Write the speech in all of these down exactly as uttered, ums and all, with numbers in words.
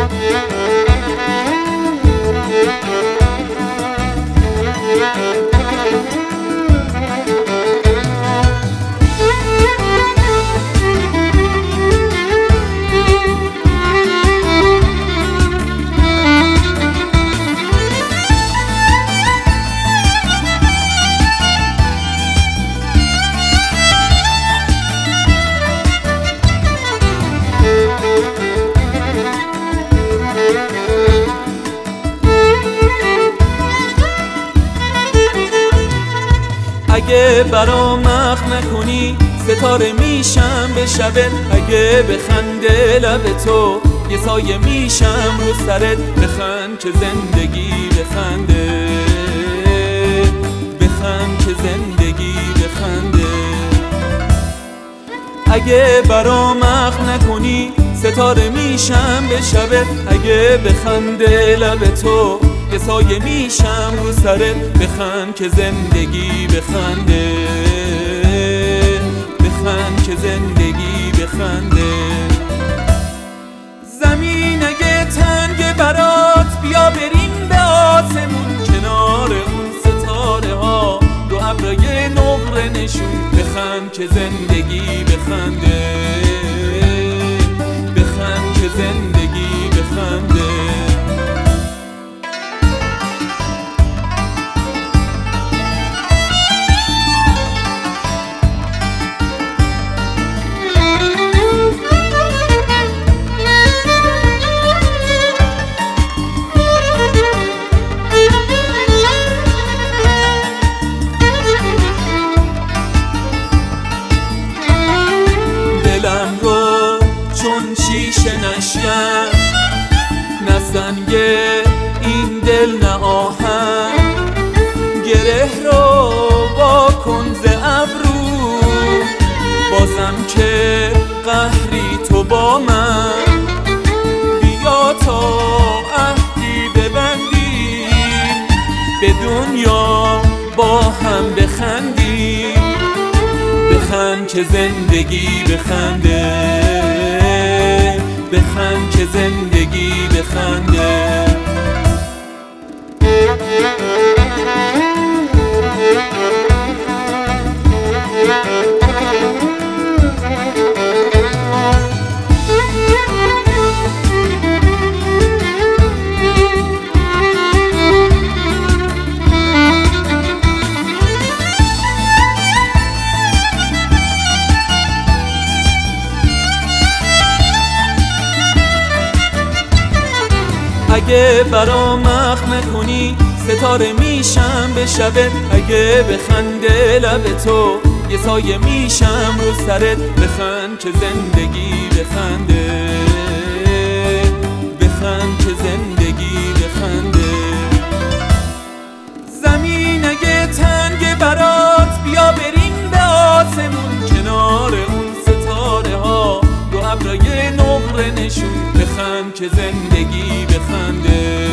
اگه برام مخ نکنی ستاره میشم به شبت، اگه بخنده لب تو یه سایه میشم رو سرت. بخند که زندگی بخنده، بخند که زندگی بخنده. اگه برام مخ نکنی ستاره میشم به شبت، اگه بخنده لب تو یه سایه میشم رو سرت. بخند که زندگی بخنده، بخند که زندگی بخنده. زمین اگه تنگ برات بیا بریم به آسمون، کنار اون ستاره ها رو ابرای نقره نشون. بخند که زندگی بخنده، بخند که زندگی بخنده. دلم رو چون شیشه نشکن، نه سنگ این دل نه آهن. گره رو وا کن ز ابرو، بازم که قهری تو با من. بیا تا عهدی ببندیم، به دنیا با هم بخندیم. بخند که زندگی بخنده، بخند که زندگی بخنده. اگه برام مخ نکنی ستاره میشم به شبت، اگه بخنده لب تو یه سایه میشم رو سرت. بخند که زندگی بخنده، بخند که زندگی بخنده. زمین اگه تنگ برات بیا بریم به آسمون، کنار اون ستاره ها رو ابرای نقره نشون. بخند که زندگی بخنده،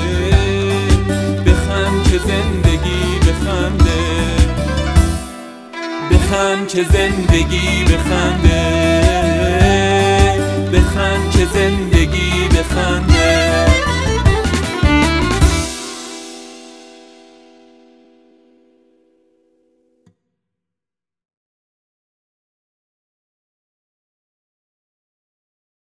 بخند که زندگی بخنده. بخند که زندگی بخنده.